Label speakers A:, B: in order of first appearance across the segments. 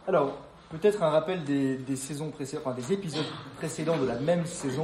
A: Alors, peut-être un rappel des saisons précédentes, enfin des épisodes précédents de la même saison.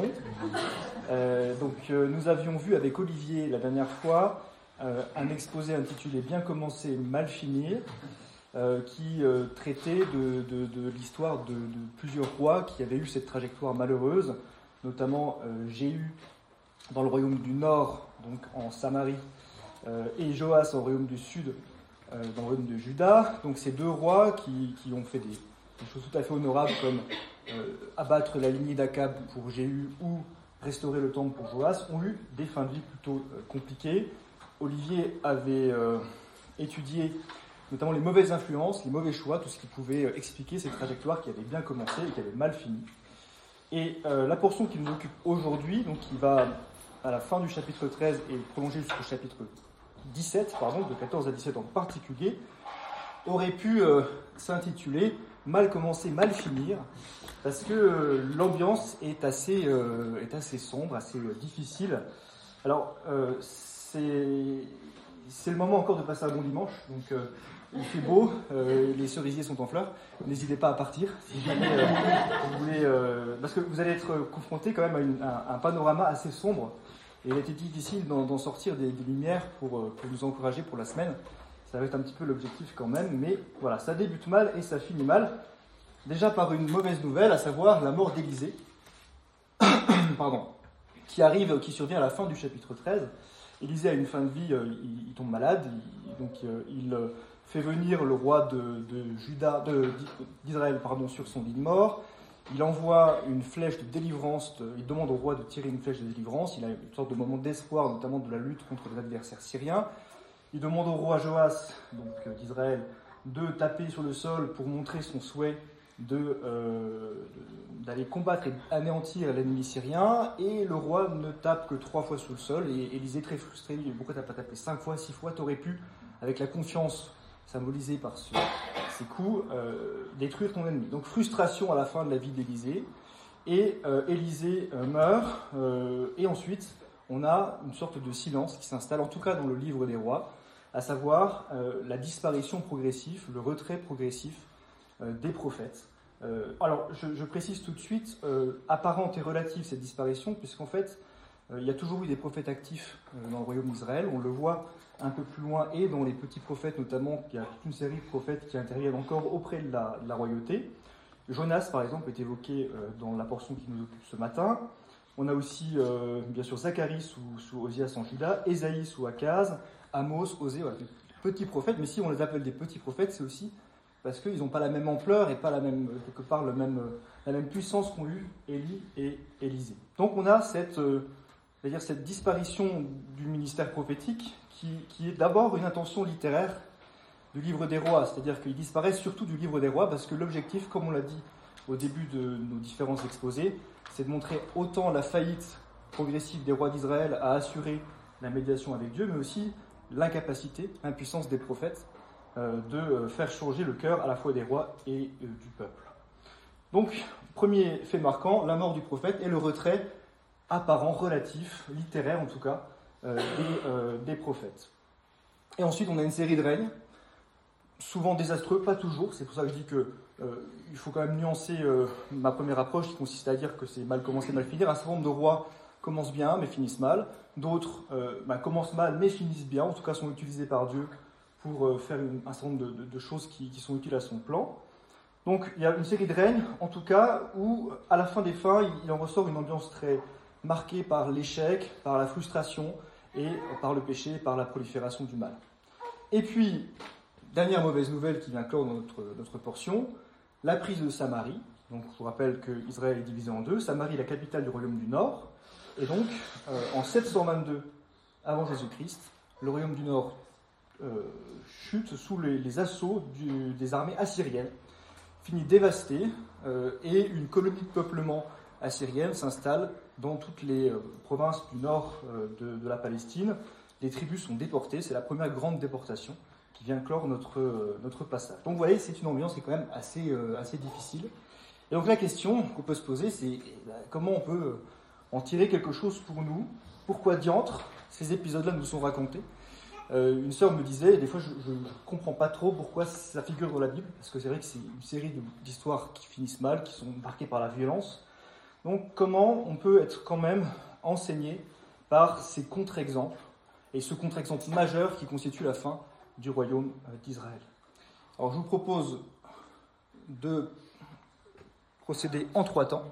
A: Nous avions vu avec Olivier la dernière fois un exposé intitulé Bien commencer, mal finir, qui traitait de l'histoire de plusieurs rois qui avaient eu cette trajectoire malheureuse, notamment Jéhu dans le royaume du Nord, donc en Samarie, et Joas au royaume du Sud, dans le royaume de Juda. Donc ces deux rois qui ont fait des choses tout à fait honorables comme abattre la lignée d'Akab pour Jéhu ou restaurer le temple pour Joas, ont eu des fins de vie plutôt compliquées. Olivier avait étudié notamment les mauvaises influences, les mauvais choix, tout ce qui pouvait expliquer ces trajectoires qui avaient bien commencé et qui avaient mal fini. Et la portion qui nous occupe aujourd'hui, donc qui va à la fin du chapitre 13 et prolonger jusqu'au chapitre 17, de 14 à 17 en particulier, aurait pu s'intituler « Mal commencer, mal finir », parce que l'ambiance est assez sombre, assez difficile. Alors, c'est le moment encore de passer un bon dimanche, donc il fait beau, les cerisiers sont en fleurs, n'hésitez pas à partir, si jamais vous voulez, parce que vous allez être confronté quand même à un panorama assez sombre, et il a été difficile d'en sortir des lumières pour nous encourager pour la semaine. Ça va être un petit peu l'objectif quand même, mais voilà, ça débute mal et ça finit mal. Déjà par une mauvaise nouvelle, à savoir la mort d'Élisée, qui survient à la fin du chapitre 13. Élisée a une fin de vie, il tombe malade, il fait venir le roi d'Israël sur son lit de mort. Il envoie une flèche de délivrance, il demande au roi de tirer une flèche de délivrance. Il a une sorte de moment d'espoir, notamment de la lutte contre les adversaires syriens. Il demande au roi Joas, d'Israël, de taper sur le sol pour montrer son souhait d'aller combattre et anéantir l'ennemi syrien. Et le roi ne tape que 3 fois sur le sol. Et Élisée, très frustré, lui dit « Pourquoi tu n'as pas tapé 5 fois, 6 fois? Tu aurais pu, avec la confiance symbolisée par ces coups, détruire ton ennemi. » Donc frustration à la fin de la vie d'Élisée. Et Élisée meurt. Et ensuite, on a une sorte de silence qui s'installe, en tout cas dans le livre des rois, à savoir la disparition progressive, le retrait progressif des prophètes. Alors, je précise tout de suite, apparente et relative cette disparition, puisqu'en fait, il y a toujours eu des prophètes actifs dans le royaume d'Israël. On le voit un peu plus loin, et dans les petits prophètes notamment, il y a toute une série de prophètes qui interviennent encore auprès de la royauté. Jonas, par exemple, est évoqué dans la portion qui nous occupe ce matin. On a aussi, bien sûr, Zacharie sous Osias en Juda, Ésaïe sous Akaz, Amos, Osée, voilà, des petits prophètes. Mais si on les appelle des petits prophètes, c'est aussi parce qu'ils n'ont pas la même ampleur et pas la même puissance qu'ont eu Élie et Élisée. Donc on a cette disparition du ministère prophétique qui est d'abord une intention littéraire du livre des rois, c'est-à-dire qu'il disparaît surtout du livre des rois parce que l'objectif, comme on l'a dit au début de nos différents exposés, c'est de montrer autant la faillite progressive des rois d'Israël à assurer la médiation avec Dieu, mais aussi l'incapacité, l'impuissance des prophètes de faire changer le cœur à la fois des rois et du peuple. Donc, premier fait marquant, la mort du prophète et le retrait apparent, relatif, littéraire en tout cas, des prophètes. Et ensuite, on a une série de règnes, souvent désastreux, pas toujours, c'est pour ça que je dis qu'il faut quand même nuancer ma première approche qui consiste à dire que c'est mal commencé, mal finir. Un certain nombre de rois commencent bien mais finissent mal, d'autres commencent mal mais finissent bien, en tout cas sont utilisés par Dieu pour faire un certain nombre de choses qui sont utiles à son plan. Donc il y a une série de règnes, en tout cas, où à la fin des fins, il en ressort une ambiance très marquée par l'échec, par la frustration et par le péché, par la prolifération du mal. Et puis, dernière mauvaise nouvelle qui vient clore dans notre portion, la prise de Samarie. Donc je vous rappelle qu'Israël est divisé en deux, Samarie la capitale du royaume du Nord, et donc en 722 avant Jésus-Christ, le royaume du Nord chute sous les assauts des armées assyriennes, finit dévastée, et une colonie de peuplement assyrienne s'installe dans toutes les provinces du nord de la Palestine. Les tribus sont déportées, c'est la première grande déportation qui vient clore notre passage. Donc vous voyez, c'est une ambiance qui est quand même assez difficile. Et donc la question qu'on peut se poser, c'est comment on peut en tirer quelque chose pour nous? Pourquoi diantre ces épisodes-là nous sont racontés? une sœur me disait, des fois je ne comprends pas trop pourquoi ça figure dans la Bible, parce que c'est vrai que c'est une série d'histoires qui finissent mal, qui sont marquées par la violence. Donc comment on peut être quand même enseigné par ces contre-exemples, et ce contre-exemple majeur qui constitue la fin du royaume d'Israël. Alors je vous propose de procéder en 3 temps.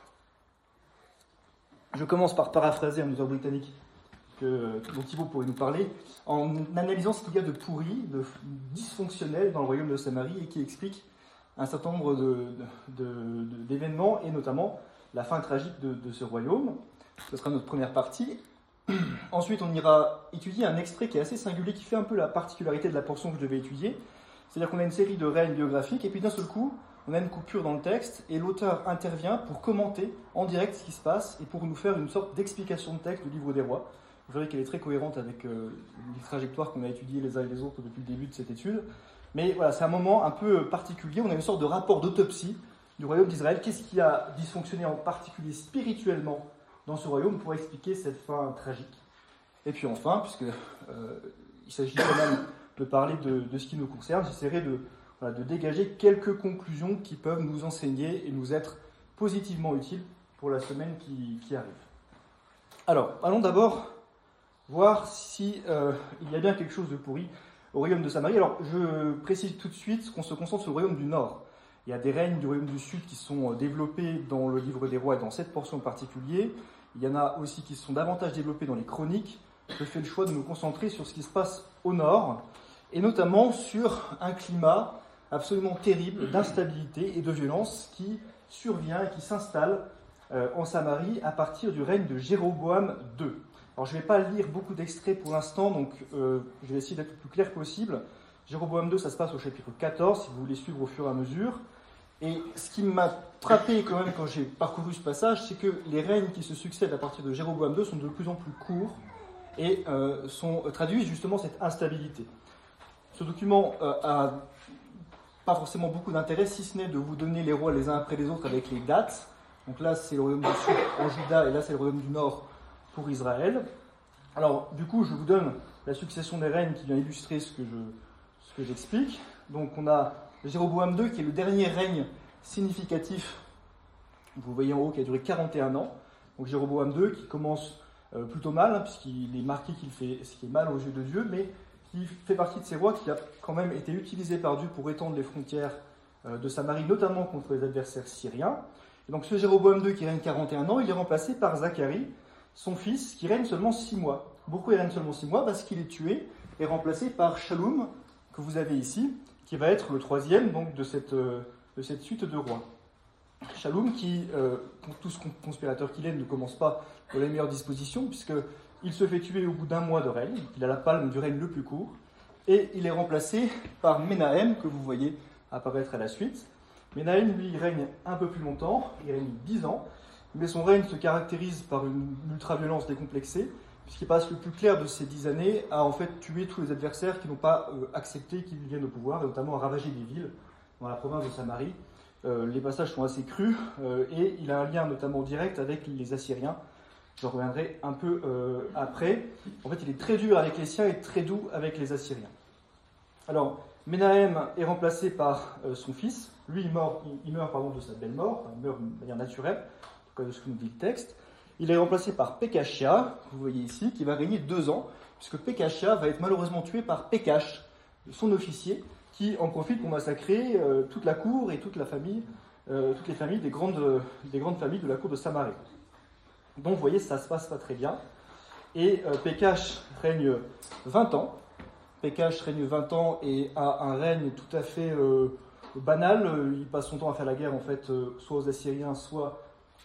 A: Je commence par paraphraser un auteur britannique dont Thibaut pourrait nous parler, en analysant ce qu'il y a de pourri, de dysfonctionnel dans le royaume de Samarie, et qui explique un certain nombre d'événements, et notamment la fin tragique de ce royaume. Ce sera notre première partie. Ensuite, on ira étudier un extrait qui est assez singulier, qui fait un peu la particularité de la portion que je devais étudier. C'est-à-dire qu'on a une série de règnes biographiques, et puis d'un seul coup, on a une coupure dans le texte, et l'auteur intervient pour commenter en direct ce qui se passe, et pour nous faire une sorte d'explication de texte du livre des rois. Vous verrez qu'elle est très cohérente avec les trajectoires qu'on a étudiées les uns et les autres depuis le début de cette étude. Mais voilà, c'est un moment un peu particulier, on a une sorte de rapport d'autopsie du royaume d'Israël. Qu'est-ce qui a dysfonctionné en particulier spirituellement dans ce royaume pour expliquer cette fin tragique? Et puis enfin, puisqu'il s'agit quand même de parler de ce qui nous concerne, j'essaierai de dégager quelques conclusions qui peuvent nous enseigner et nous être positivement utiles pour la semaine qui arrive. Alors, allons d'abord voir si il y a bien quelque chose de pourri au royaume de Samarie. Alors, je précise tout de suite qu'on se concentre sur le royaume du Nord. Il y a des règnes du royaume du Sud qui sont développés dans le livre des rois et dans cette portion en particulier. Il y en a aussi qui sont davantage développés dans les chroniques. Je fais le choix de me concentrer sur ce qui se passe au Nord, et notamment sur un climat absolument terrible d'instabilité et de violence qui survient et qui s'installe en Samarie à partir du règne de Jéroboam II. Alors je ne vais pas lire beaucoup d'extraits pour l'instant, donc je vais essayer d'être le plus clair possible. Jéroboam II, ça se passe au chapitre 14, si vous voulez suivre au fur et à mesure. Et ce qui m'a frappé quand même quand j'ai parcouru ce passage, c'est que les règnes qui se succèdent à partir de Jéroboam II sont de plus en plus courts et traduisent justement cette instabilité. Ce document a pas forcément beaucoup d'intérêt, si ce n'est de vous donner les rois les uns après les autres avec les dates. Donc là, c'est le royaume du Sud en Juda, et là, c'est le royaume du Nord pour Israël. Alors, du coup, je vous donne la succession des règnes qui vient illustrer ce que j'explique. Donc, on a Jéroboam II, qui est le dernier règne significatif, vous voyez en haut, qui a duré 41 ans. Donc, Jéroboam II, qui commence plutôt mal, puisqu'il est marqué qu'il fait ce qui est mal aux yeux de Dieu, mais qui fait partie de ces rois qui a quand même été utilisé par Dieu pour étendre les frontières de Samarie, notamment contre les adversaires syriens. Et donc, ce Jéroboam II qui règne 41 ans, il est remplacé par Zacharie, son fils, qui règne seulement 6 mois. Pourquoi il règne seulement 6 mois? Parce qu'il est tué et remplacé par Shallum, que vous avez ici, qui va être le troisième donc, de cette suite de rois. Shallum, qui, pour tout ce conspirateur qu'il est, ne commence pas dans les meilleures dispositions, puisqu'il se fait tuer au bout d'1 mois de règne, il a la palme du règne le plus court, et il est remplacé par Menahem, que vous voyez apparaître à la suite. Menahem, lui, il règne un peu plus longtemps, il règne 10 ans, mais son règne se caractérise par une ultra-violence décomplexée, puisqu'il passe le plus clair de ces 10 années à en fait tuer tous les adversaires qui n'ont pas accepté qu'il vienne au pouvoir, et notamment à ravager des villes dans la province de Samarie. Les passages sont assez crus, et il a un lien notamment direct avec les Assyriens. J'en reviendrai un peu après. En fait, il est très dur avec les siens et très doux avec les Assyriens. Alors, Menahem est remplacé par son fils. Lui, il meurt de sa belle mort, il meurt de manière naturelle, en tout cas de ce que nous dit le texte. Il est remplacé par Pekashia, que vous voyez ici, qui va régner 2 ans, puisque Pekashia va être malheureusement tué par Pekash, son officier, qui en profite pour massacrer toute la cour et toutes les familles des grandes familles de la cour de Samarie. Donc vous voyez, ça se passe pas très bien. Et Pekash règne 20 ans. Pekash règne 20 ans et a un règne tout à fait banal. Il passe son temps à faire la guerre, en fait, soit aux Assyriens, soit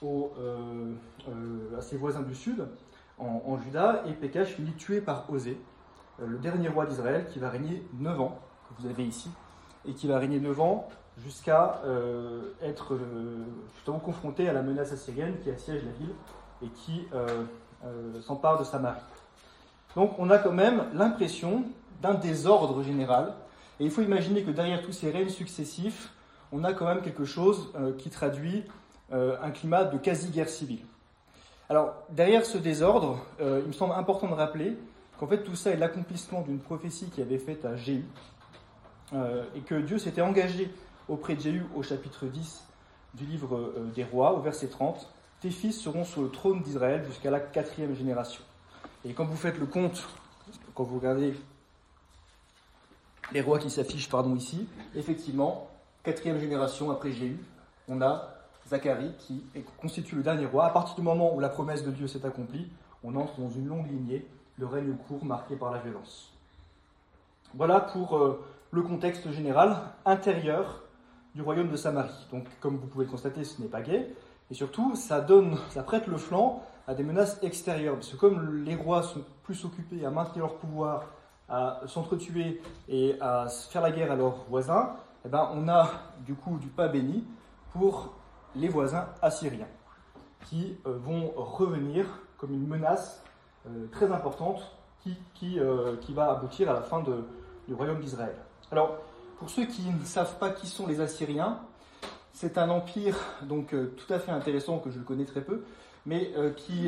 A: à ses voisins du sud, en Juda. Et Pekash finit tué par Osée, le dernier roi d'Israël, qui va régner 9 ans, que vous avez ici, et qui va régner 9 ans jusqu'à être justement confronté à la menace assyrienne qui assiège la ville et qui s'empare de Samarie. Donc on a quand même l'impression d'un désordre général, et il faut imaginer que derrière tous ces règnes successifs, on a quand même quelque chose qui traduit un climat de quasi-guerre civile. Alors derrière ce désordre, il me semble important de rappeler qu'en fait tout ça est l'accomplissement d'une prophétie qui avait faite à Jéhu, et que Dieu s'était engagé auprès de Jéhu au chapitre 10 du livre des Rois, au verset 30, « Tes fils seront sur le trône d'Israël jusqu'à la 4e génération. » Et quand vous faites le compte, quand vous regardez les rois qui s'affichent ici, effectivement, 4e génération après Jéhu, on a Zacharie qui constitue le dernier roi. À partir du moment où la promesse de Dieu s'est accomplie, on entre dans une longue lignée, le règne court marqué par la violence. Voilà pour le contexte général intérieur du royaume de Samarie. Donc, comme vous pouvez le constater, ce n'est pas gai. Et surtout, ça prête le flanc à des menaces extérieures. Parce que comme les rois sont plus occupés à maintenir leur pouvoir, à s'entretuer et à faire la guerre à leurs voisins, eh ben, on a du coup du pain béni pour les voisins assyriens, qui vont revenir comme une menace très importante qui va aboutir à la fin du royaume d'Israël. Alors, pour ceux qui ne savent pas qui sont les Assyriens, c'est un empire donc tout à fait intéressant que je connais très peu, mais qui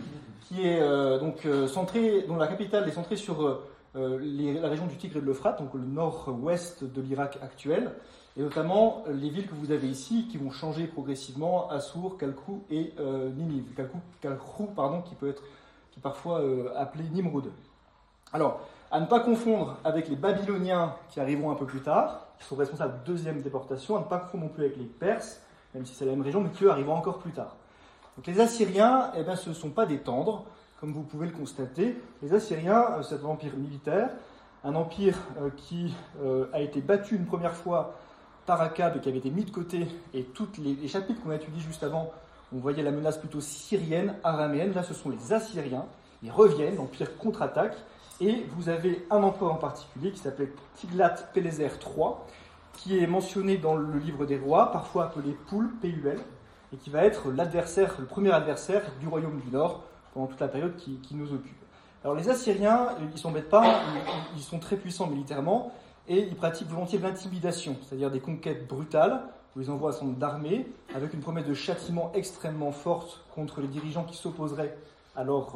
A: est centré, dont la capitale est centrée sur la région du Tigre et de l'Euphrate, donc le nord-ouest de l'Irak actuel, et notamment les villes que vous avez ici qui vont changer progressivement, Assour, Kalkou et Ninive. Kalkrou, qui est parfois appelé Nimroud. Alors, à ne pas confondre avec les Babyloniens qui arriveront un peu plus tard, qui sont responsables de la deuxième déportation, à ne pas confondre non plus avec les Perses, même si c'est la même région, mais qui eux arriveront encore plus tard. Donc les Assyriens, ce ne sont pas des tendres, comme vous pouvez le constater. Les Assyriens, c'est un empire militaire, un empire qui a été battu une première fois par Akab et qui avait été mis de côté, et tous les chapitres qu'on a étudiés juste avant, on voyait la menace plutôt syrienne, araméenne. Là, ce sont les Assyriens. Ils reviennent, l'empire contre-attaque, et vous avez un empereur en particulier qui s'appelait Tiglath-Pileser III, qui est mentionné dans le livre des rois, parfois appelé Poul, P-U-L, et qui va être le premier adversaire du royaume du Nord pendant toute la période qui nous occupe. Alors les Assyriens, ils ne s'embêtent pas, ils sont très puissants militairement, et ils pratiquent volontiers l'intimidation, c'est-à-dire des conquêtes brutales, où ils envoient un certain nombre d'armées, avec une promesse de châtiment extrêmement forte contre les dirigeants qui s'opposeraient à leur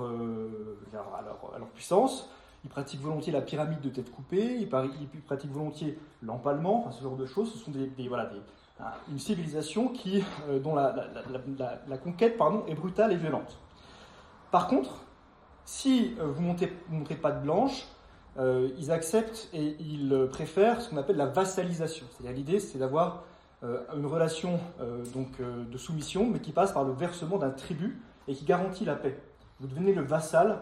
A: puissance. Ils pratiquent volontiers la pyramide de tête coupée, ils pratiquent volontiers l'empalement, ce genre de choses. Ce sont une civilisation dont la conquête est brutale et violente. Par contre, si vous ne montrez pas de blanche, ils acceptent et ils préfèrent ce qu'on appelle la vassalisation. C'est-à-dire l'idée, c'est d'avoir une relation de soumission, mais qui passe par le versement d'un tribut et qui garantit la paix. Vous devenez le vassal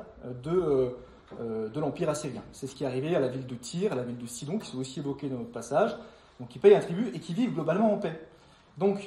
A: de l'Empire assyrien. C'est ce qui est arrivé à la ville de Tyr, à la ville de Sidon, qui sont aussi évoquées dans notre passage, donc qui payent un tribut et qui vivent globalement en paix. Donc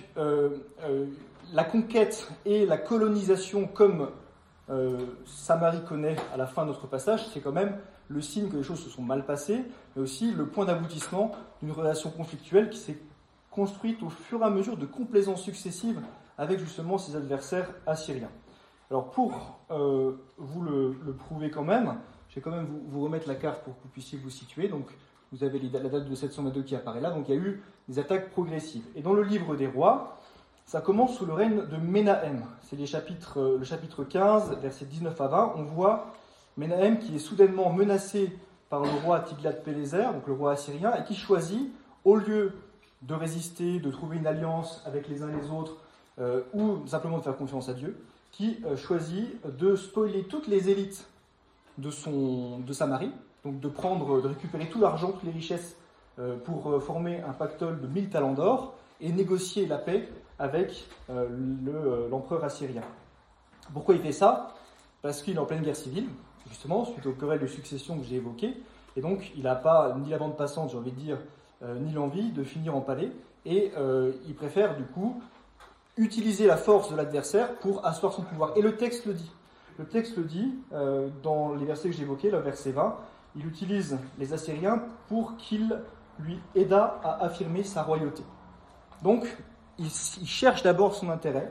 A: la conquête et la colonisation, comme Samarie connaît à la fin de notre passage, c'est quand même le signe que les choses se sont mal passées, mais aussi le point d'aboutissement d'une relation conflictuelle qui s'est construite au fur et à mesure de complaisances successives avec justement ses adversaires assyriens. Alors pour vous le prouver quand même, je vais quand même vous remettre la carte pour que vous puissiez vous situer. Donc vous avez la date de 722 qui apparaît là, donc il y a eu des attaques progressives. Et dans le livre des rois, ça commence sous le règne de Ménahem. C'est le chapitre 15, versets 19 à 20. On voit Ménahem qui est soudainement menacé par le roi Tiglath-Pileser, donc le roi assyrien, et qui choisit, au lieu de résister, de trouver une alliance avec les uns et les autres, ou simplement de faire confiance à Dieu, qui choisit de spoiler toutes les élites de Samarie, donc de récupérer tout l'argent, toutes les richesses, pour former un pactole de 1000 talents d'or et négocier la paix avec l'empereur assyrien. Pourquoi il fait ça ? Parce qu'il est en pleine guerre civile, justement, suite aux querelles de succession que j'ai évoquées, et donc il n'a pas ni la bande passante, j'ai envie de dire, ni l'envie de finir en palais, et il préfère du coup utiliser la force de l'adversaire pour asseoir son pouvoir. Et le texte le dit. Le texte le dit, dans les versets que j'évoquais, le verset 20, il utilise les Assyriens pour qu'il lui aidât à affirmer sa royauté. Donc, il cherche d'abord son intérêt,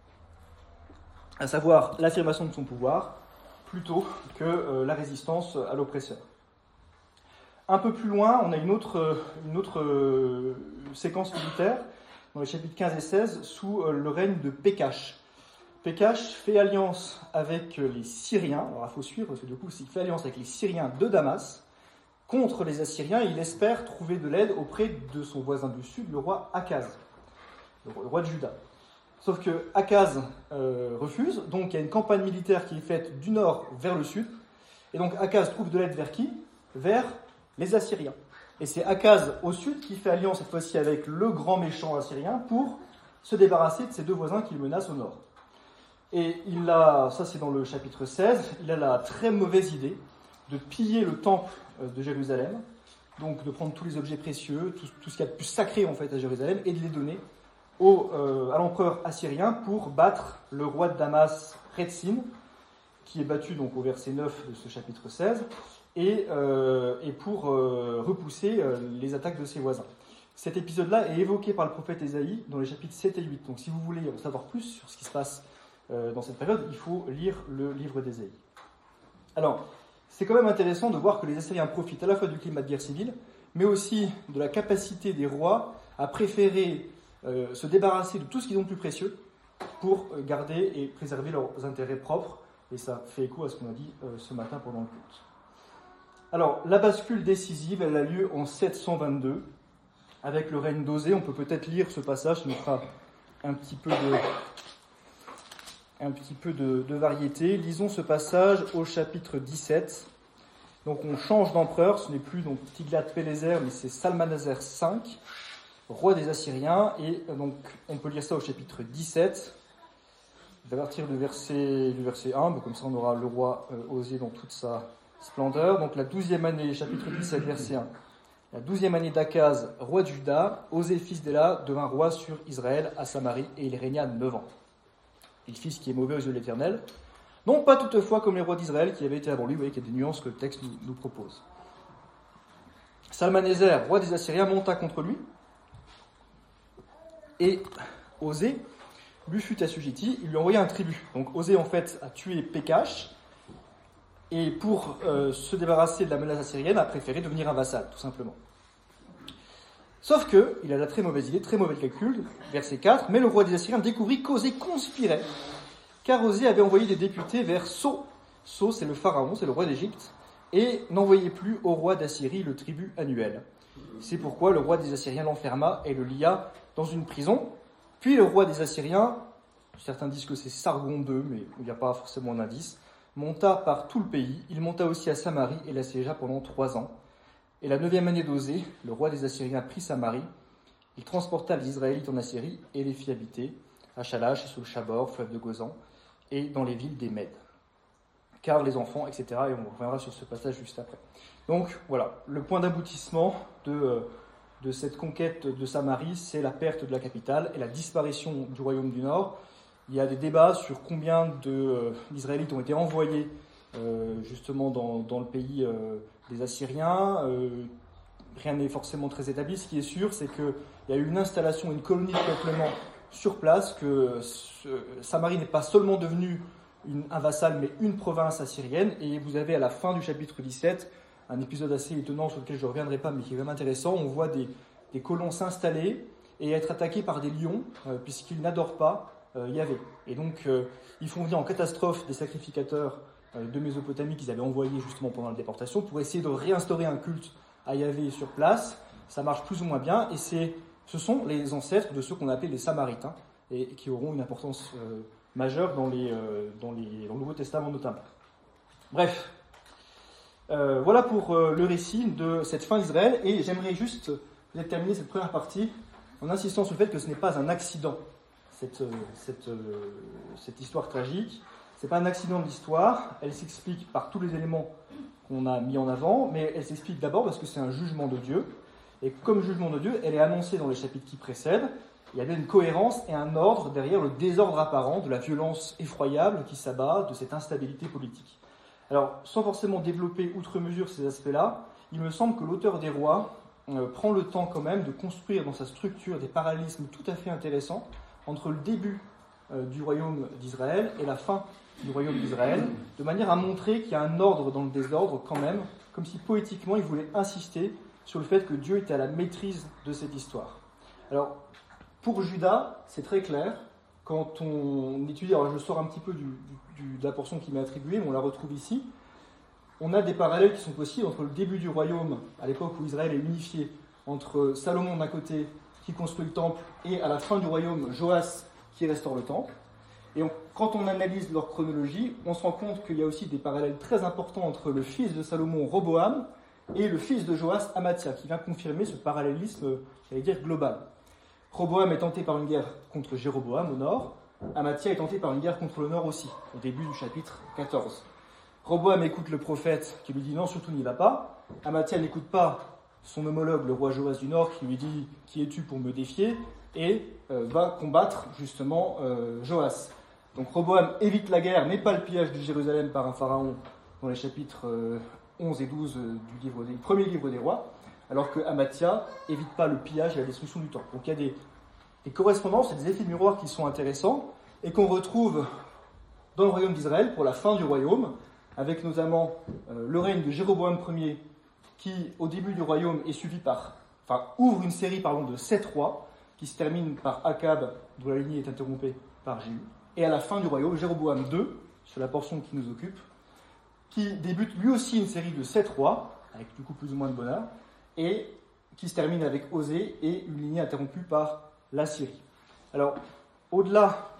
A: à savoir l'affirmation de son pouvoir, plutôt que la résistance à l'oppresseur. Un peu plus loin, on a une autre séquence militaire, dans les chapitres 15 et 16, sous le règne de Pékache. Pékache fait alliance avec les Syriens. Alors il faut suivre, parce que du coup, il fait alliance avec les Syriens de Damas contre les Assyriens. Il espère trouver de l'aide auprès de son voisin du sud, le roi Akaz, le roi de Juda. Sauf que Akaz refuse, donc il y a une campagne militaire qui est faite du nord vers le sud. Et donc Akaz trouve de l'aide vers qui ? Vers les Assyriens. Et c'est Akaz au sud qui fait alliance cette fois-ci avec le grand méchant assyrien pour se débarrasser de ses deux voisins qui le menacent au nord. Et ça c'est dans le chapitre 16, il a la très mauvaise idée de piller le temple de Jérusalem, donc de prendre tous les objets précieux, tout ce qu'il y a de plus sacré en fait à Jérusalem, et de les donner à l'empereur assyrien pour battre le roi de Damas, Retsin, qui est battu donc au verset 9 de ce chapitre 16, et pour repousser les attaques de ses voisins. Cet épisode-là est évoqué par le prophète Ésaïe dans les chapitres 7 et 8. Donc si vous voulez en savoir plus sur ce qui se passe dans cette période, il faut lire le livre d'Ésaïe. Alors, c'est quand même intéressant de voir que les Assyriens profitent à la fois du climat de guerre civile, mais aussi de la capacité des rois à préférer se débarrasser de tout ce qu'ils ont de plus précieux pour garder et préserver leurs intérêts propres. Et ça fait écho à ce qu'on a dit ce matin pendant le culte. Alors, la bascule décisive, elle a lieu en 722, avec le règne d'Osée. On peut peut-être lire ce passage, ça nous fera un petit peu de variété. Lisons ce passage au chapitre 17. Donc on change d'empereur, ce n'est plus donc Tiglath-Pileser, mais c'est Salmaneser V, roi des Assyriens. Et donc on peut lire ça au chapitre 17, à partir du verset 1, comme ça on aura le roi Osée dans toute sa splendeur. Donc la 12e année, chapitre 17, verset 1. La 12e année d'Akaz, roi de Juda, Osée fils d'Éla devint roi sur Israël à Samarie, et il régna 9 ans. Il fit ce qui est mauvais aux yeux de l'Éternel, non pas toutefois comme les rois d'Israël qui avaient été avant lui. Vous voyez qu'il y a des nuances que le texte nous propose. Salmaneser, roi des Assyriens, monta contre lui, et Osée lui fut assujetti, il lui envoya un tribut. Donc Osée en fait a tué Pékache, et pour se débarrasser de la menace assyrienne, a préféré devenir un vassal, tout simplement. Sauf que, il a la très mauvaise idée, très mauvais calcul, verset 4, mais le roi des Assyriens découvrit qu'Osée conspirait, car Osée avait envoyé des députés vers So. So, c'est le pharaon, c'est le roi d'Égypte, et n'envoyait plus au roi d'Assyrie le tribut annuel. C'est pourquoi le roi des Assyriens l'enferma et le lia dans une prison. Puis le roi des Assyriens, certains disent que c'est Sargon II, mais il n'y a pas forcément d'indice, monta par tout le pays. Il monta aussi à Samarie et l'assiégea pendant 3 ans. Et la 9e année d'Osée, le roi des Assyriens prit Samarie. Il transporta les Israélites en Assyrie et les fit habiter à Chalash et sous le Chabor, fleuve de Gozan, et dans les villes des Mèdes. Car les enfants, etc. Et on reviendra sur ce passage juste après. Donc voilà, le point d'aboutissement de cette conquête de Samarie, c'est la perte de la capitale et la disparition du royaume du Nord. Il y a des débats sur combien d'Israélites ont été envoyés justement dans le pays des Assyriens. Rien n'est forcément très établi. Ce qui est sûr, c'est qu'il y a eu une installation, une colonie de peuplement sur place, que Samarie n'est pas seulement devenue un vassal, mais une province assyrienne. Et vous avez à la fin du chapitre 17 un épisode assez étonnant sur lequel je ne reviendrai pas, mais qui est vraiment intéressant. On voit des colons s'installer et être attaqués par des lions, puisqu'ils n'adorent pas Yahvé. Et donc, ils font venir en catastrophe des sacrificateurs de Mésopotamie qu'ils avaient envoyés justement pendant la déportation pour essayer de réinstaurer un culte à Yahvé sur place. Ça marche plus ou moins bien, et ce sont les ancêtres de ceux qu'on appelle les Samaritains, et qui auront une importance majeure dans le Nouveau Testament notamment. Bref, voilà pour le récit de cette fin d'Israël, et j'aimerais juste terminer cette première partie en insistant sur le fait que ce n'est pas un accident, cette histoire tragique. Ce n'est pas un accident de l'histoire, elle s'explique par tous les éléments qu'on a mis en avant, mais elle s'explique d'abord parce que c'est un jugement de Dieu, et comme jugement de Dieu, elle est annoncée dans les chapitres qui précèdent. Il y a bien une cohérence et un ordre derrière le désordre apparent de la violence effroyable qui s'abat, de cette instabilité politique. Alors, sans forcément développer outre mesure ces aspects-là, il me semble que l'auteur des Rois prend le temps quand même de construire dans sa structure des parallélismes tout à fait intéressants entre le début du royaume d'Israël et la fin du royaume d'Israël, de manière à montrer qu'il y a un ordre dans le désordre quand même, comme si poétiquement il voulait insister sur le fait que Dieu était à la maîtrise de cette histoire. Alors, pour Juda, c'est très clair, quand on étudie, alors je sors un petit peu de la portion qui m'est attribuée, mais on la retrouve ici, on a des parallèles qui sont possibles entre le début du royaume, à l'époque où Israël est unifié, entre Salomon d'un côté, qui construit le temple, et à la fin du royaume, Joas qui restaure le temple. Et quand on analyse leur chronologie, on se rend compte qu'il y a aussi des parallèles très importants entre le fils de Salomon, Roboam, et le fils de Joas, Amathia, qui vient confirmer ce parallélisme, j'allais dire, global. Roboam est tenté par une guerre contre Jéroboam au nord, Amathia est tenté par une guerre contre le nord aussi, au début du chapitre 14. Roboam écoute le prophète qui lui dit non, surtout n'y va pas. Amathia n'écoute pas son homologue, le roi Joas du Nord, qui lui dit qui es-tu pour me défier, et va combattre justement Joas. Donc Roboam évite la guerre, mais pas le pillage de Jérusalem par un pharaon dans les chapitres 11 et 12 du premier livre des rois, alors que Amathia évite pas le pillage et la destruction du temple. Donc il y a des correspondances et des effets de miroir qui sont intéressants et qu'on retrouve dans le royaume d'Israël pour la fin du royaume, avec notamment le règne de Jéroboam Ier qui, au début du royaume, est suivi ouvre une série de 7 rois qui se termine par Akab, dont la lignée est interrompue par Jéhu. Et à la fin du royaume, Jéroboam II, sur la portion qui nous occupe, qui débute lui aussi une série de 7 rois, avec du coup plus ou moins de bonheur, et qui se termine avec Osée et une lignée interrompue par la Syrie. Alors, au-delà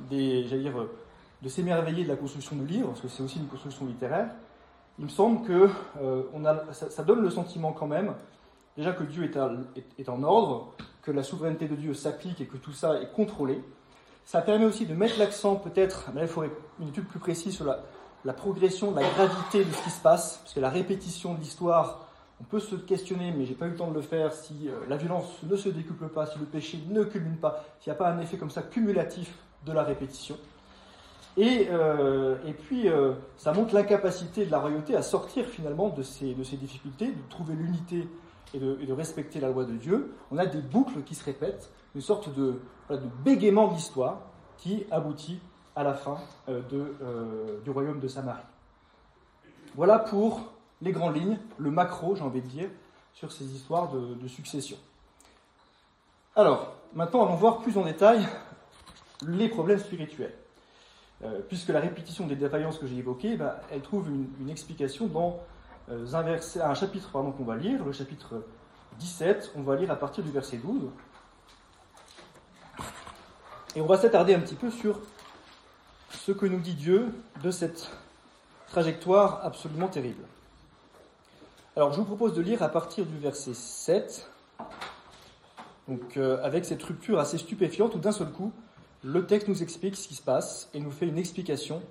A: de s'émerveiller de la construction du livre, parce que c'est aussi une construction littéraire, il me semble que ça donne le sentiment quand même, déjà que Dieu est en ordre, que la souveraineté de Dieu s'applique et que tout ça est contrôlé. Ça permet aussi de mettre l'accent peut-être, mais là il faudrait une étude plus précise sur la progression, la gravité de ce qui se passe, parce que la répétition de l'histoire, on peut se questionner, mais j'ai pas eu le temps de le faire, si la violence ne se décuple pas, si le péché ne culmine pas, s'il n'y a pas un effet comme ça cumulatif de la répétition. Et puis, ça montre l'incapacité de la royauté à sortir finalement de ces difficultés, de trouver l'unité et de respecter la loi de Dieu. On a des boucles qui se répètent, une sorte de bégaiement de l'histoire qui aboutit à la fin du royaume de Samarie. Voilà pour les grandes lignes, le macro, j'ai envie de dire, sur ces histoires de succession. Alors, maintenant, allons voir plus en détail les problèmes spirituels. Puisque la répétition des défaillances que j'ai évoquées, elle trouve une explication dans un chapitre qu'on va lire, le chapitre 17, on va lire à partir du verset 12. Et on va s'attarder un petit peu sur ce que nous dit Dieu de cette trajectoire absolument terrible. Alors je vous propose de lire à partir du verset 7, donc avec cette rupture assez stupéfiante où d'un seul coup, le texte nous explique ce qui se passe et nous fait une explication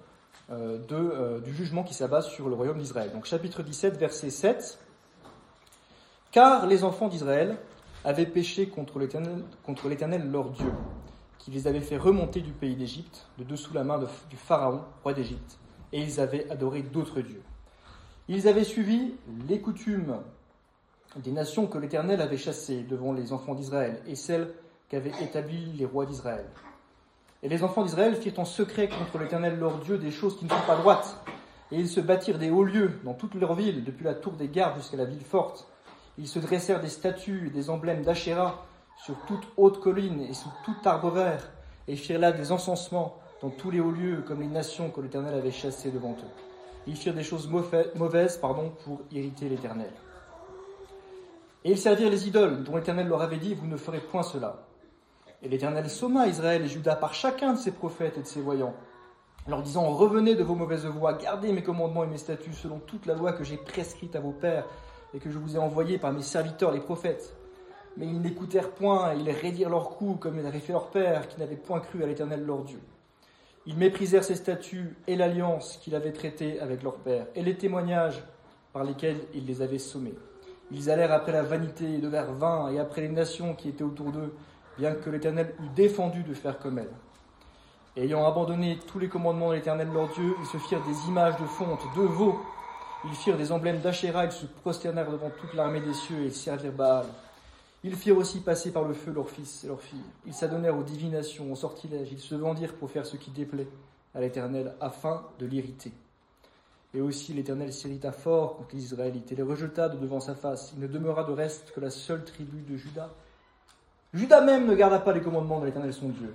A: du jugement qui s'abat sur le royaume d'Israël. Donc chapitre 17, verset 7. « Car les enfants d'Israël avaient péché contre l'Éternel leur Dieu, qui les avait fait remonter du pays d'Égypte, de dessous la main du Pharaon, roi d'Égypte, et ils avaient adoré d'autres dieux. Ils avaient suivi les coutumes des nations que l'Éternel avait chassées devant les enfants d'Israël, et celles qu'avaient établies les rois d'Israël. Et les enfants d'Israël firent en secret contre l'Éternel leur Dieu des choses qui ne sont pas droites. Et ils se bâtirent des hauts lieux dans toutes leurs villes, depuis la tour des gardes jusqu'à la ville forte. Ils se dressèrent des statues et des emblèmes d'Achéra sur toute haute colline et sous tout arbre vert, et firent là des encensements dans tous les hauts lieux, comme les nations que l'Éternel avait chassées devant eux. Ils firent des choses mauvaises pour irriter l'Éternel. Et ils servirent les idoles, dont l'Éternel leur avait dit, vous ne ferez point cela. Et l'Éternel somma Israël et Juda par chacun de ses prophètes et de ses voyants, leur disant, revenez de vos mauvaises voies, gardez mes commandements et mes statuts selon toute la loi que j'ai prescrite à vos pères et que je vous ai envoyée par mes serviteurs les prophètes. Mais ils n'écoutèrent point, et ils raidirent leur cou comme ils avaient fait leurs pères, qui n'avaient point cru à l'Éternel leur Dieu. Ils méprisèrent ses statuts et l'alliance qu'il avait traitée avec leurs pères, et les témoignages par lesquels il les avait sommés. Ils allèrent après la vanité et devinrent vains, et après les nations qui étaient autour d'eux, bien que l'Éternel eût défendu de faire comme elles. Et ayant abandonné tous les commandements de l'Éternel leur Dieu, ils se firent des images de fonte, de veaux. Ils firent des emblèmes d'Achéra, ils se prosternèrent devant toute l'armée des cieux et ils servirent Baal. Ils firent aussi passer par le feu leurs fils et leurs filles. Ils s'adonnèrent aux divinations, aux sortilèges. Ils se vendirent pour faire ce qui déplaît à l'Éternel, afin de l'irriter. Et aussi l'Éternel s'irrita fort contre les Israélites et les rejeta de devant sa face. Il ne demeura de reste que la seule tribu de Juda. Juda même ne garda pas les commandements de l'Éternel son Dieu,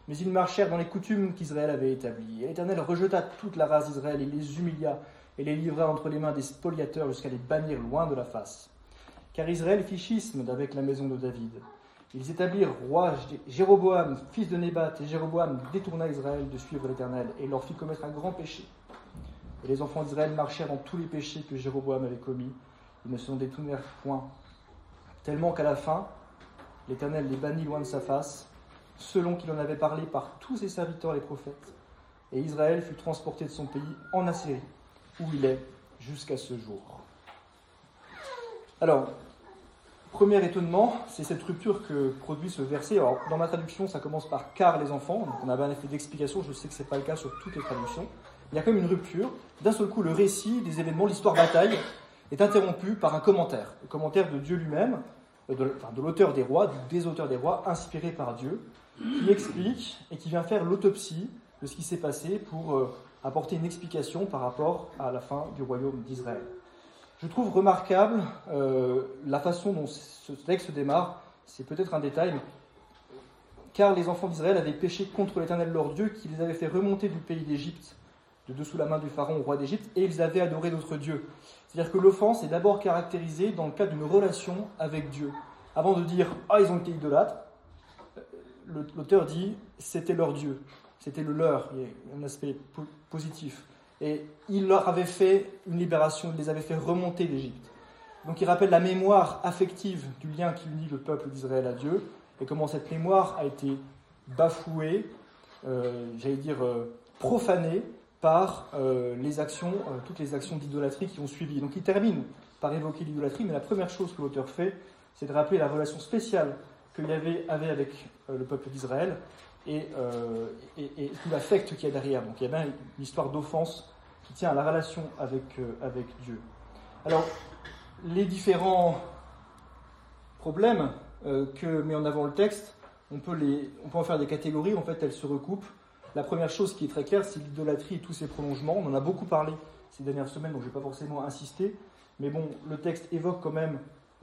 A: Mais ils marchèrent dans les coutumes qu'Israël avait établies. Et l'Éternel rejeta toute la race d'Israël et les humilia et les livra entre les mains des spoliateurs jusqu'à les bannir loin de la face. Car Israël fit schisme avec la maison de David. Ils établirent roi Jéroboam, fils de Nébat, et Jéroboam détourna Israël de suivre l'Éternel et leur fit commettre un grand péché. Et les enfants d'Israël marchèrent dans tous les péchés que Jéroboam avait commis. Ils ne s'en détournèrent point, tellement qu'à la fin, l'Éternel les bannit loin de sa face, selon qu'il en avait parlé par tous ses serviteurs les prophètes. Et Israël fut transporté de son pays en Assyrie, où il est jusqu'à ce jour. Alors, premier étonnement, c'est cette rupture que produit ce verset. Alors, dans ma traduction, ça commence par « car les enfants », donc on avait un effet d'explication, je sais que ce n'est pas le cas sur toutes les traductions. Il y a quand même une rupture. D'un seul coup, le récit des événements, l'histoire bataille, est interrompu par un commentaire. Le commentaire de Dieu lui-même, de l'auteur des rois, des auteurs des rois, inspiré par Dieu, qui explique et qui vient faire l'autopsie de ce qui s'est passé pour apporter une explication par rapport à la fin du royaume d'Israël. Je trouve remarquable la façon dont ce texte démarre. C'est peut-être un détail, mais car les enfants d'Israël avaient péché contre l'Éternel leur Dieu, qui les avait fait remonter du pays d'Égypte, de dessous la main du Pharaon, roi d'Égypte, et ils avaient adoré d'autres dieux. C'est-à-dire que l'offense est d'abord caractérisée dans le cadre d'une relation avec Dieu. Avant de dire « Ah, ils ont été idolâtres », l'auteur dit « C'était leur Dieu, c'était le leur », il y a un aspect positif. Et il leur avait fait une libération, il les avait fait remonter d'Égypte. Donc il rappelle la mémoire affective du lien qui unit le peuple d'Israël à Dieu, et comment cette mémoire a été bafouée, profanée, par toutes les actions d'idolâtrie qui ont suivi. Donc il termine par évoquer l'idolâtrie, mais la première chose que l'auteur fait, c'est de rappeler la relation spéciale qu'il avait avec le peuple d'Israël et tout l'affect qu'il y a derrière. Donc il y a bien une histoire d'offense qui tient à la relation avec Dieu. Alors, les différents problèmes que met en avant le texte, on peut en faire des catégories, en fait elles se recoupent. La première chose qui est très claire, c'est l'idolâtrie et tous ses prolongements. On en a beaucoup parlé ces dernières semaines, donc je ne vais pas forcément insister. Mais bon, le texte évoque quand même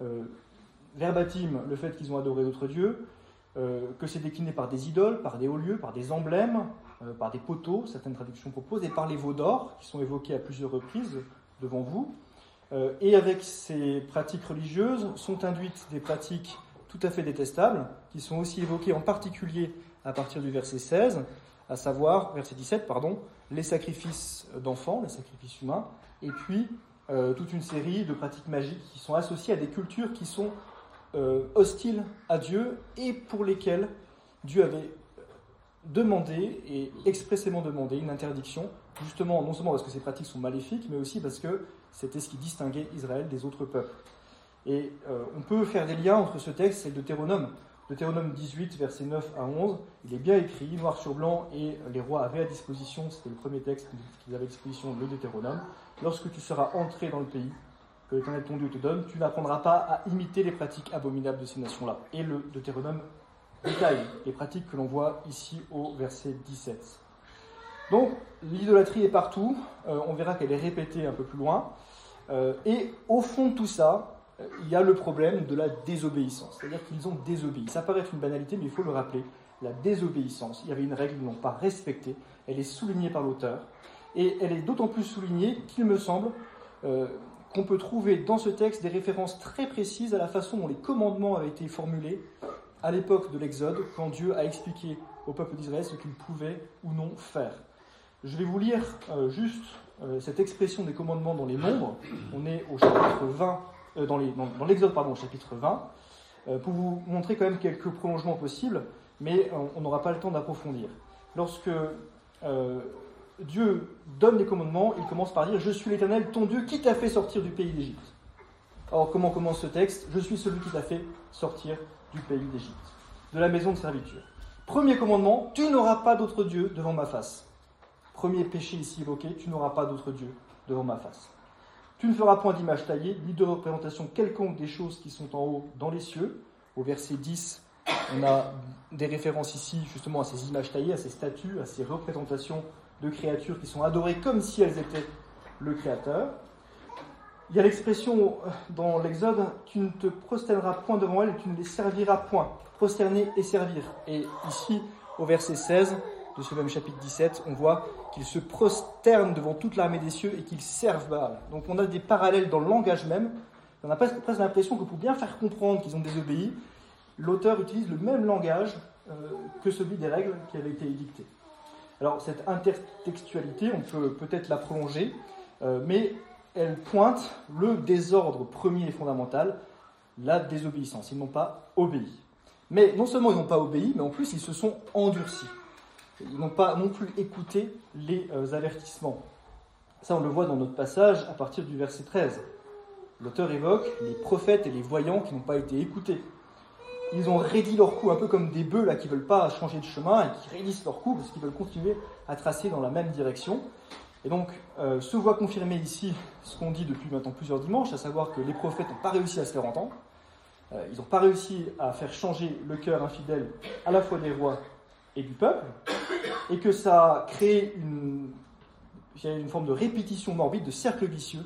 A: verbatim le fait qu'ils ont adoré d'autres dieux, que c'est décliné par des idoles, par des hauts lieux, par des emblèmes, par des poteaux, certaines traductions proposent, et par les veaux d'or, qui sont évoqués à plusieurs reprises devant vous. Et avec ces pratiques religieuses sont induites des pratiques tout à fait détestables, qui sont aussi évoquées en particulier à partir du verset 16, à savoir, verset 17, les sacrifices d'enfants, les sacrifices humains, et puis toute une série de pratiques magiques qui sont associées à des cultures qui sont hostiles à Dieu et pour lesquelles Dieu avait demandé et expressément demandé une interdiction, justement non seulement parce que ces pratiques sont maléfiques, mais aussi parce que c'était ce qui distinguait Israël des autres peuples. Et on peut faire des liens entre ce texte et le Deutéronome. Deutéronome 18, versets 9 à 11, il est bien écrit, noir sur blanc, et les rois avaient à disposition, c'était le premier texte qu'ils avaient à disposition, le Deutéronome. Lorsque tu seras entré dans le pays que l'Éternel ton Dieu te donne, tu n'apprendras pas à imiter les pratiques abominables de ces nations-là. Et le Deutéronome détaille les pratiques que l'on voit ici au verset 17. Donc, l'idolâtrie est partout, on verra qu'elle est répétée un peu plus loin, et au fond de tout ça, il y a le problème de la désobéissance, c'est-à-dire qu'ils ont désobéi. Ça paraît être une banalité, mais il faut le rappeler, la désobéissance, il y avait une règle qu'ils n'ont pas respectée, elle est soulignée par l'auteur, et elle est d'autant plus soulignée qu'il me semble qu'on peut trouver dans ce texte des références très précises à la façon dont les commandements avaient été formulés à l'époque de l'Exode, quand Dieu a expliqué au peuple d'Israël ce qu'il pouvait ou non faire. Je vais vous lire juste cette expression des commandements dans les Nombres. On est au chapitre 20, dans l'Exode, chapitre 20, pour vous montrer quand même quelques prolongements possibles, mais on n'aura pas le temps d'approfondir. Lorsque Dieu donne les commandements, il commence par dire « Je suis l'Éternel, ton Dieu, qui t'a fait sortir du pays d'Égypte ». Alors comment commence ce texte ? « Je suis celui qui t'a fait sortir du pays d'Égypte, de la maison de servitude ». Premier commandement, tu n'auras pas d'autre Dieu devant ma face. Premier péché ici évoqué, tu n'auras pas d'autre Dieu devant ma face. Tu ne feras point d'image taillée, ni de représentation quelconque des choses qui sont en haut dans les cieux. Au verset 10, on a des références ici justement à ces images taillées, à ces statues, à ces représentations de créatures qui sont adorées comme si elles étaient le Créateur. Il y a l'expression dans l'Exode, tu ne te prosterneras point devant elles et tu ne les serviras point. Prosterner et servir. Et ici, au verset 16 de ce même chapitre 17, on voit qu'ils se prosternent devant toute l'armée des cieux et qu'ils servent Baal. Donc on a des parallèles dans le langage même. On a presque l'impression que pour bien faire comprendre qu'ils ont désobéi, l'auteur utilise le même langage que celui des règles qui avaient été édictées. Alors cette intertextualité, on peut peut-être la prolonger, mais elle pointe le désordre premier et fondamental, la désobéissance. Ils n'ont pas obéi. Mais non seulement ils n'ont pas obéi, mais en plus ils se sont endurcis. Ils n'ont pas non plus écouté les avertissements. Ça, on le voit dans notre passage à partir du verset 13. L'auteur évoque les prophètes et les voyants qui n'ont pas été écoutés. Ils ont raidi leur cou, un peu comme des bœufs là, qui ne veulent pas changer de chemin et qui raidissent leur cou parce qu'ils veulent continuer à tracer dans la même direction. Et donc, se voit confirmer ici ce qu'on dit depuis maintenant plusieurs dimanches, à savoir que les prophètes n'ont pas réussi à se faire entendre. Ils n'ont pas réussi à faire changer le cœur infidèle à la fois des rois et du peuple, et que ça a créé une forme de répétition morbide, de cercle vicieux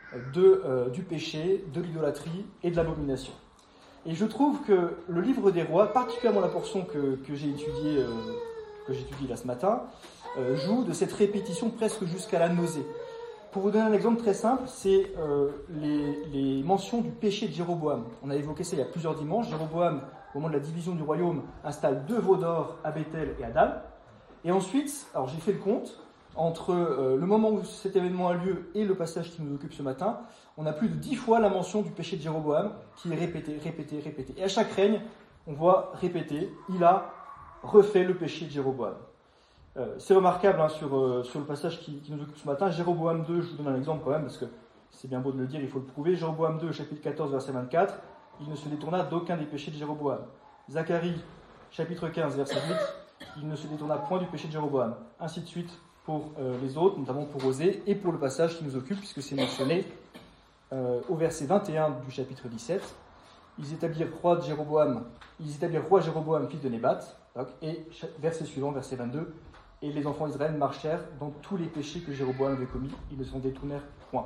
A: du péché, de l'idolâtrie et de l'abomination. Et je trouve que le livre des rois, particulièrement la portion que j'ai étudiée là ce matin, joue de cette répétition presque jusqu'à la nausée. Pour vous donner un exemple très simple, c'est les mentions du péché de Jéroboam. On a évoqué ça il y a plusieurs dimanches. Jéroboam, au moment de la division du royaume, installe 2 veaux d'or à Bethel et à Dan. Et ensuite, alors j'ai fait le compte, entre le moment où cet événement a lieu et le passage qui nous occupe ce matin, on a plus de 10 fois la mention du péché de Jéroboam qui est répété. Et à chaque règne, on voit répéter, il a refait le péché de Jéroboam. C'est remarquable sur le passage qui nous occupe ce matin. Jéroboam 2, je vous donne un exemple quand même, parce que c'est bien beau de le dire, il faut le prouver. Jéroboam 2, chapitre 14, verset 24, il ne se détourna d'aucun des péchés de Jéroboam. Zacharie, chapitre 15, verset 8, il ne se détourna point du péché de Jéroboam. Ainsi de suite pour les autres, notamment pour Osée, et pour le passage qui nous occupe, puisque c'est mentionné au verset 21 du chapitre 17. Ils établirent roi Jéroboam, fils de Nébat, et verset suivant, verset 22, et les enfants d'Israël marchèrent dans tous les péchés que Jéroboam avait commis, ils ne s'en détournèrent point.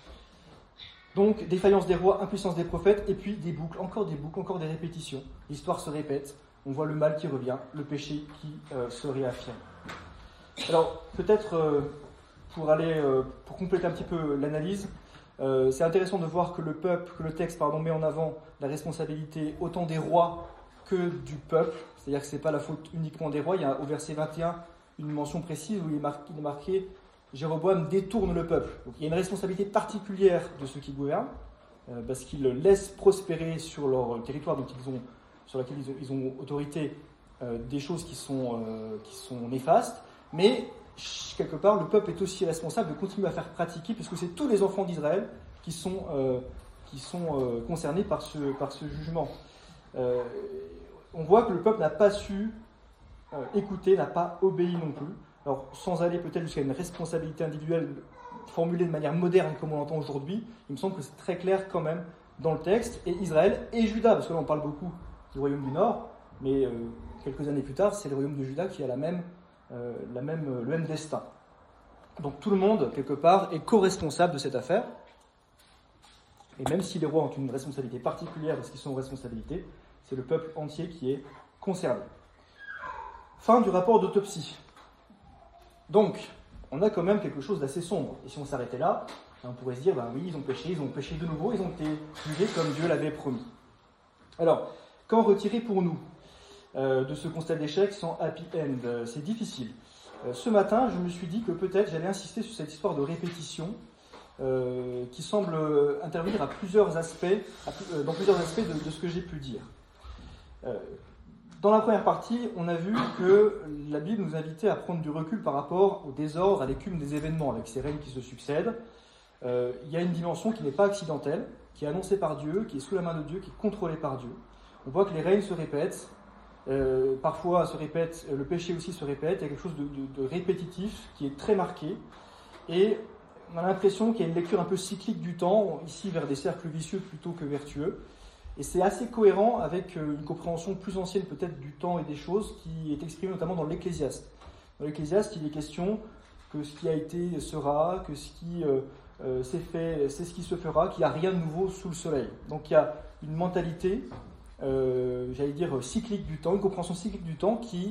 A: Donc, défaillance des rois, impuissance des prophètes, et puis des boucles, encore des répétitions. L'histoire se répète, on voit le mal qui revient, le péché qui se réaffirme. Alors, peut-être, pour compléter un petit peu l'analyse, c'est intéressant de voir que le texte met en avant la responsabilité autant des rois que du peuple, c'est-à-dire que ce n'est pas la faute uniquement des rois. Il y a au verset 21 une mention précise où il est marqué « Jéroboam détourne le peuple ». Donc il y a une responsabilité particulière de ceux qui gouvernent, parce qu'ils laissent prospérer sur leur territoire sur lequel ils ont autorité des choses qui sont néfastes, mais quelque part le peuple est aussi responsable de continuer à faire pratiquer, puisque c'est tous les enfants d'Israël qui sont concernés par ce jugement. On voit que le peuple n'a pas su écouter, n'a pas obéi non plus. Alors, sans aller peut-être jusqu'à une responsabilité individuelle formulée de manière moderne comme on l'entend aujourd'hui, il me semble que c'est très clair quand même dans le texte, et Israël et Juda, parce que là on parle beaucoup du royaume du Nord, mais quelques années plus tard, c'est le royaume de Juda qui a le même destin. Donc tout le monde, quelque part, est co-responsable de cette affaire, et même si les rois ont une responsabilité particulière parce qu'ils sont en responsabilité, c'est le peuple entier qui est concerné. Fin du rapport d'autopsie. Donc, on a quand même quelque chose d'assez sombre. Et si on s'arrêtait là, on pourrait se dire, oui, ils ont péché de nouveau, ils ont été jugés comme Dieu l'avait promis. Alors, qu'en retirer pour nous de ce constat d'échec sans happy end? C'est difficile. Ce matin, je me suis dit que peut-être j'allais insister sur cette histoire de répétition qui semble intervenir dans plusieurs aspects de ce que j'ai pu dire. Dans la première partie, on a vu que la Bible nous invitait à prendre du recul par rapport au désordre, à l'écume des événements, avec ces règnes qui se succèdent. Il y a une dimension qui n'est pas accidentelle, qui est annoncée par Dieu, qui est sous la main de Dieu, qui est contrôlée par Dieu. On voit que les règnes se répètent, parfois le péché aussi se répète, il y a quelque chose de répétitif qui est très marqué, et on a l'impression qu'il y a une lecture un peu cyclique du temps, ici vers des cercles vicieux plutôt que vertueux. Et c'est assez cohérent avec une compréhension plus ancienne peut-être du temps et des choses qui est exprimée notamment dans l'Ecclésiaste. Dans l'Ecclésiaste, il est question que ce qui a été sera, que ce qui s'est fait, c'est ce qui se fera, qu'il n'y a rien de nouveau sous le soleil. Donc il y a une mentalité, cyclique du temps, une compréhension cyclique du temps qui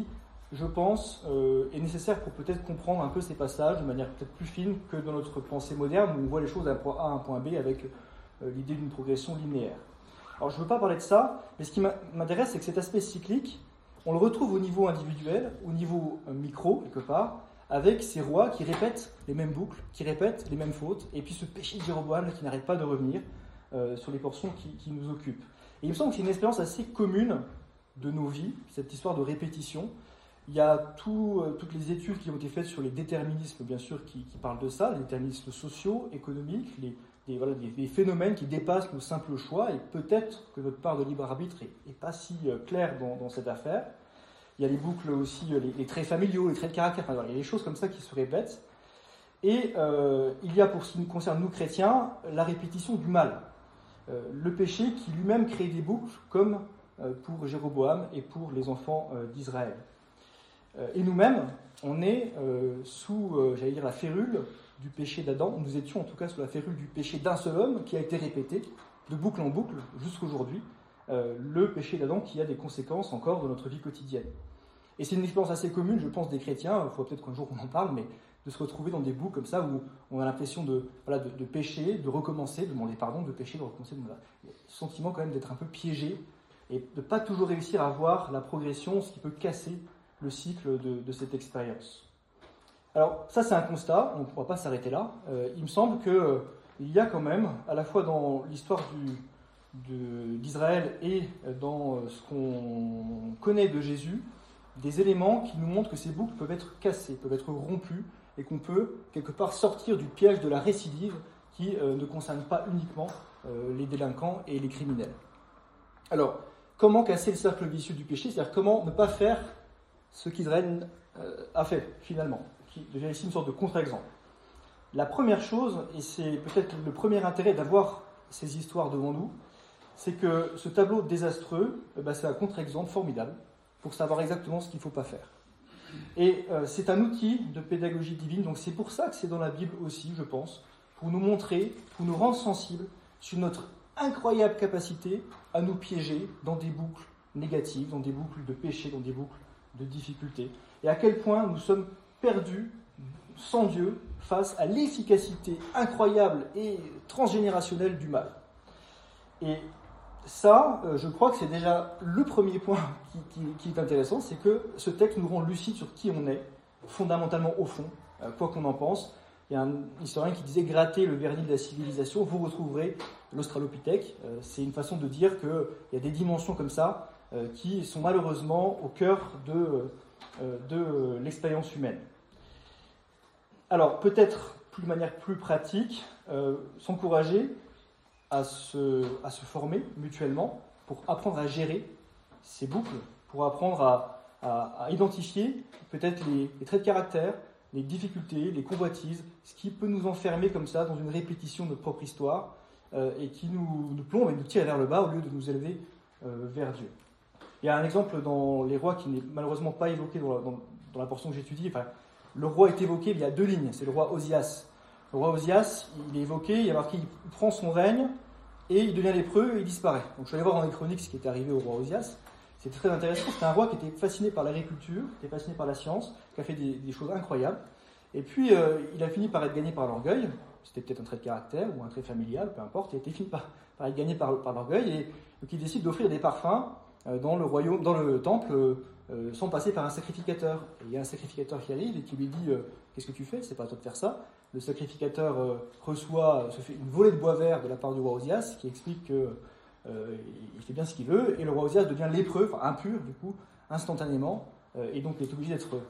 A: je pense, est nécessaire pour peut-être comprendre un peu ces passages de manière peut-être plus fine que dans notre pensée moderne, où on voit les choses d'un point A à un point B avec l'idée d'une progression linéaire. Alors je ne veux pas parler de ça, mais ce qui m'intéresse, c'est que cet aspect cyclique, on le retrouve au niveau individuel, au niveau micro, quelque part, avec ces rois qui répètent les mêmes boucles, qui répètent les mêmes fautes, et puis ce péché de Jéroboam qui n'arrête pas de revenir sur les portions qui nous occupent. Et il me semble que c'est une expérience assez commune de nos vies, cette histoire de répétition. Il y a toutes les études qui ont été faites sur les déterminismes, bien sûr, qui parlent de ça, les déterminismes sociaux, économiques, des phénomènes qui dépassent nos simples choix, et peut-être que notre part de libre arbitre n'est pas si claire dans cette affaire. Il y a les boucles aussi, les traits familiaux, les traits de caractère, enfin, il y a des choses comme ça qui se répètent. Et il y a, pour ce qui nous concerne, nous chrétiens, la répétition du mal. Le péché qui lui-même crée des boucles, comme pour Jéroboam et pour les enfants d'Israël. Et nous-mêmes, on est sous, la férule du péché d'Adam. Nous étions en tout cas sous la férule du péché d'un seul homme qui a été répété de boucle en boucle jusqu'aujourd'hui. Le péché d'Adam qui a des conséquences encore dans notre vie quotidienne. Et c'est une expérience assez commune, je pense, des chrétiens. Il faudra peut-être qu'un jour on en parle, mais de se retrouver dans des boucles comme ça où on a l'impression de pécher, de recommencer, de demander pardon, de pécher, de recommencer. Le sentiment quand même d'être un peu piégé et de ne pas toujours réussir à voir la progression, ce qui peut casser le cycle de cette expérience. Alors ça c'est un constat, on ne pourra pas s'arrêter là. Il me semble qu'il y a quand même, à la fois dans l'histoire d'Israël et dans ce qu'on connaît de Jésus, des éléments qui nous montrent que ces boucles peuvent être cassées, peuvent être rompues, et qu'on peut quelque part sortir du piège de la récidive qui ne concerne pas uniquement les délinquants et les criminels. Alors, comment casser le cercle vicieux du péché ? C'est-à-dire comment ne pas faire ce qu'Israël a fait finalement, qui devient ici une sorte de contre-exemple. La première chose, et c'est peut-être le premier intérêt d'avoir ces histoires devant nous, c'est que ce tableau désastreux, c'est un contre-exemple formidable pour savoir exactement ce qu'il ne faut pas faire. Et c'est un outil de pédagogie divine, donc c'est pour ça que c'est dans la Bible aussi, je pense, pour nous montrer, pour nous rendre sensibles sur notre incroyable capacité à nous piéger dans des boucles négatives, dans des boucles de péché, dans des boucles de difficultés, et à quel point nous sommes perdus sans Dieu face à l'efficacité incroyable et transgénérationnelle du mal. Et ça, je crois que c'est déjà le premier point qui est intéressant, c'est que ce texte nous rend lucide sur qui on est, fondamentalement au fond, quoi qu'on en pense. Il y a un historien qui disait « gratter le vernis de la civilisation, vous retrouverez l'Australopithèque ». C'est une façon de dire qu'il y a des dimensions comme ça qui sont malheureusement au cœur de l'expérience humaine. Alors, peut-être de manière plus pratique, s'encourager à se former mutuellement pour apprendre à gérer ces boucles, pour apprendre à identifier peut-être les traits de caractère, les difficultés, les convoitises, ce qui peut nous enfermer comme ça dans une répétition de notre propre histoire et qui nous plombe et nous tire vers le bas au lieu de nous élever vers Dieu. Il y a un exemple dans les rois qui n'est malheureusement pas évoqué dans la portion que j'étudie. Enfin, le roi est évoqué, il y a 2 lignes, c'est le roi Osias. Le roi Osias, il est évoqué, il y a marqué il prend son règne et il devient lépreux et il disparaît. Donc je suis allé voir dans les chroniques ce qui était arrivé au roi Osias. C'était très intéressant, c'était un roi qui était fasciné par l'agriculture, qui était fasciné par la science, qui a fait des choses incroyables. Et puis il a fini par être gagné par l'orgueil, c'était peut-être un trait de caractère ou un trait familial, peu importe, il a fini par être gagné par l'orgueil, et donc il décide d'offrir des parfums dans le temple, sans passer par un sacrificateur. Et il y a un sacrificateur qui arrive et qui lui dit qu'est-ce que tu fais ? C'est pas à toi de faire ça. Le sacrificateur se fait une volée de bois vert de la part du roi Osias, qui explique qu'il fait bien ce qu'il veut, et le roi Osias devient lépreux, enfin impur du coup, instantanément, et donc il est obligé d'être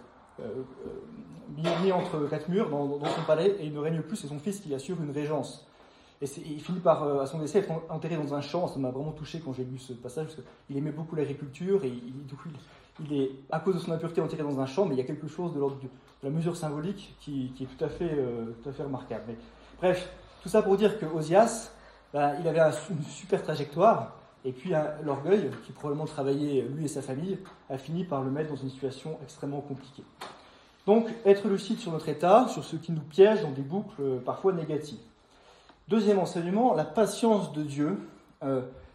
A: mis entre 4 murs dans son palais, et il ne règne plus, c'est son fils qui assure une régence. Et il finit par, à son décès, être enterré dans un champ. Ça m'a vraiment touché quand j'ai lu ce passage, parce qu'il aimait beaucoup l'agriculture, et du coup, il est, à cause de son impureté, enterré dans un champ, mais il y a quelque chose de l'ordre de la mesure symbolique qui est tout à fait remarquable. Mais, bref, tout ça pour dire que Osias, il avait une super trajectoire, et puis l'orgueil, qui probablement travaillait lui et sa famille, a fini par le mettre dans une situation extrêmement compliquée. Donc, être lucide sur notre état, sur ce qui nous piège dans des boucles parfois négatives. Deuxième enseignement, la patience de Dieu.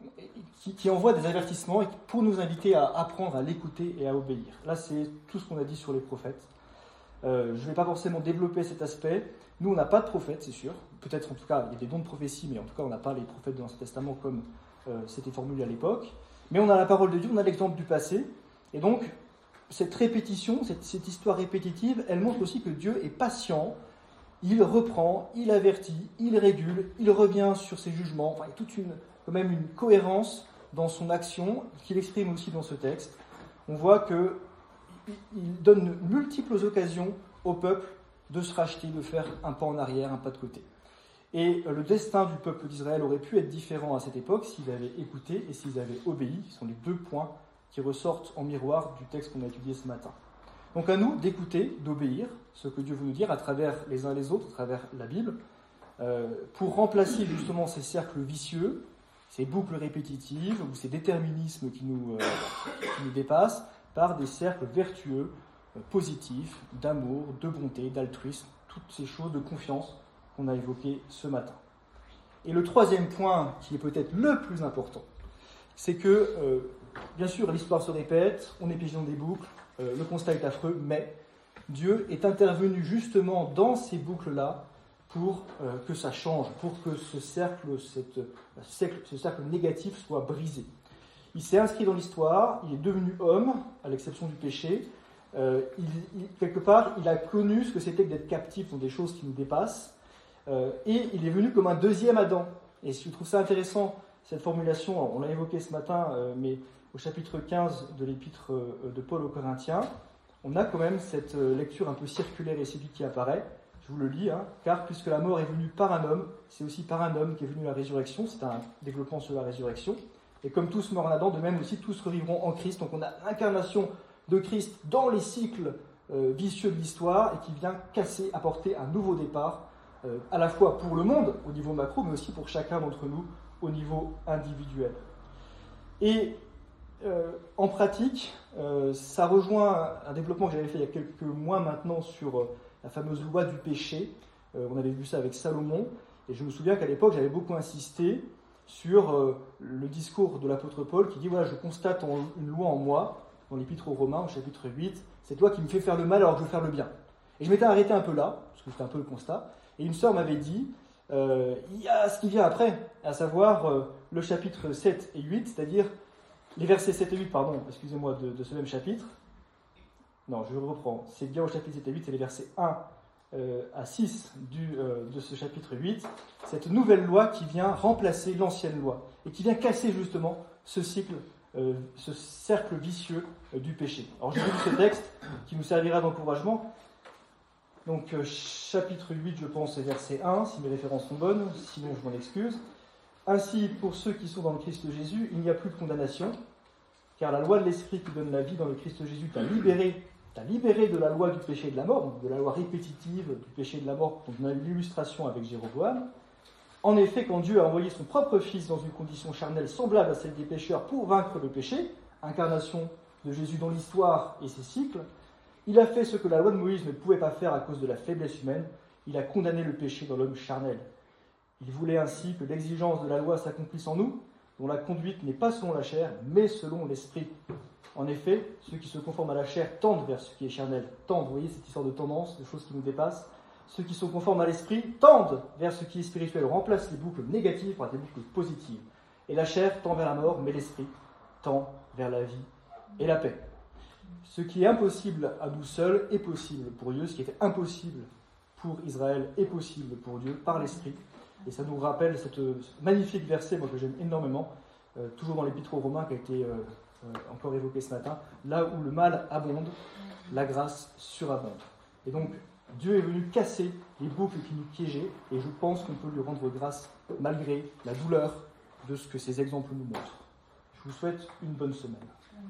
A: qui envoie des avertissements pour nous inviter à apprendre à l'écouter et à obéir. Là, c'est tout ce qu'on a dit sur les prophètes. Je ne vais pas forcément développer cet aspect. Nous, on n'a pas de prophètes, c'est sûr. Peut-être, en tout cas, il y a des dons de prophétie, mais en tout cas, on n'a pas les prophètes de l'Ancien Testament comme c'était formulé à l'époque. Mais on a la parole de Dieu, on a l'exemple du passé. Et donc, cette répétition, cette histoire répétitive, elle montre aussi que Dieu est patient. Il reprend, il avertit, il régule, il revient sur ses jugements. Enfin, il y a quand même une cohérence dans son action qu'il exprime aussi dans ce texte. On voit qu'il donne multiples occasions au peuple de se racheter, de faire un pas en arrière, un pas de côté. Et le destin du peuple d'Israël aurait pu être différent à cette époque s'ils avaient écouté et s'ils avaient obéi. Ce sont les deux points qui ressortent en miroir du texte qu'on a étudié ce matin. Donc à nous d'écouter, d'obéir, ce que Dieu veut nous dire à travers les uns les autres, à travers la Bible, pour remplacer justement ces cercles vicieux, ces boucles répétitives ou ces déterminismes qui nous dépassent, par des cercles vertueux, positifs, d'amour, de bonté, d'altruisme, toutes ces choses de confiance qu'on a évoquées ce matin. Et le troisième point, qui est peut-être le plus important, c'est que, bien sûr, l'histoire se répète, on est piégé dans des boucles, le constat est affreux, mais Dieu est intervenu justement dans ces boucles-là pour que ça change, pour que ce cercle négatif soit brisé. Il s'est inscrit dans l'histoire, il est devenu homme, à l'exception du péché. Quelque part, il a connu ce que c'était que d'être captif dans des choses qui nous dépassent, et il est venu comme un deuxième Adam. Et je trouve ça intéressant, cette formulation, on l'a évoqué ce matin, mais au chapitre 15 de l'épître de Paul aux Corinthiens, on a quand même cette lecture un peu circulaire et cyclique qui apparaît. Je vous le lis, car puisque la mort est venue par un homme, c'est aussi par un homme qu'est venue la résurrection. C'est un développement sur la résurrection. Et comme tous meurent en Adam, de même aussi tous revivront en Christ. Donc on a l'incarnation de Christ dans les cycles vicieux de l'histoire et qui vient casser, apporter un nouveau départ, à la fois pour le monde au niveau macro, mais aussi pour chacun d'entre nous au niveau individuel. Et en pratique, ça rejoint un développement que j'avais fait il y a quelques mois maintenant sur la fameuse loi du péché. On avait vu ça avec Salomon, et je me souviens qu'à l'époque, j'avais beaucoup insisté sur le discours de l'apôtre Paul qui dit « Voilà, je constate une loi en moi », dans l'épître aux Romains, au chapitre 8, « C'est toi qui me fais faire le mal alors que je veux faire le bien ». Et je m'étais arrêté un peu là, parce que c'était un peu le constat, et une sœur m'avait dit il y a ce qui vient après, à savoir le chapitre 7 et 8, c'est-à-dire les versets 7 et 8, excusez-moi, de ce même chapitre. Non, je reprends. C'est bien au chapitre 7 et 8, c'est les versets 1 à 6 de ce chapitre 8. Cette nouvelle loi qui vient remplacer l'ancienne loi et qui vient casser justement ce cercle vicieux du péché. Alors j'ai lu ce texte qui nous servira d'encouragement. Donc chapitre 8, je pense, c'est verset 1, si mes références sont bonnes, sinon je m'en excuse. Ainsi, pour ceux qui sont dans le Christ Jésus, il n'y a plus de condamnation, car la loi de l'Esprit qui donne la vie dans le Christ Jésus t'a libéré de la loi du péché et de la mort, donc de la loi répétitive du péché et de la mort, dont on a eu l'illustration avec Jéroboam. En effet, quand Dieu a envoyé son propre Fils dans une condition charnelle semblable à celle des pécheurs pour vaincre le péché, incarnation de Jésus dans l'histoire et ses cycles, il a fait ce que la loi de Moïse ne pouvait pas faire à cause de la faiblesse humaine, il a condamné le péché dans l'homme charnel. Il voulait ainsi que l'exigence de la loi s'accomplisse en nous, dont la conduite n'est pas selon la chair, mais selon l'esprit. En effet, ceux qui se conforment à la chair tendent vers ce qui est charnel. Tendent, vous voyez cette histoire de tendance, de choses qui nous dépassent. Ceux qui se conforment à l'esprit tendent vers ce qui est spirituel. On remplace les boucles négatives par des boucles positives. Et la chair tend vers la mort, mais l'esprit tend vers la vie et la paix. Ce qui est impossible à nous seuls est possible pour Dieu. Ce qui était impossible pour Israël est possible pour Dieu par l'esprit. Et ça nous rappelle ce magnifique verset, moi que j'aime énormément, toujours dans l'épître aux Romains qui a été encore évoqué ce matin, là où le mal abonde, la grâce surabonde. Et donc, Dieu est venu casser les boucles qui nous piégeaient, et je pense qu'on peut lui rendre grâce malgré la douleur de ce que ces exemples nous montrent. Je vous souhaite une bonne semaine.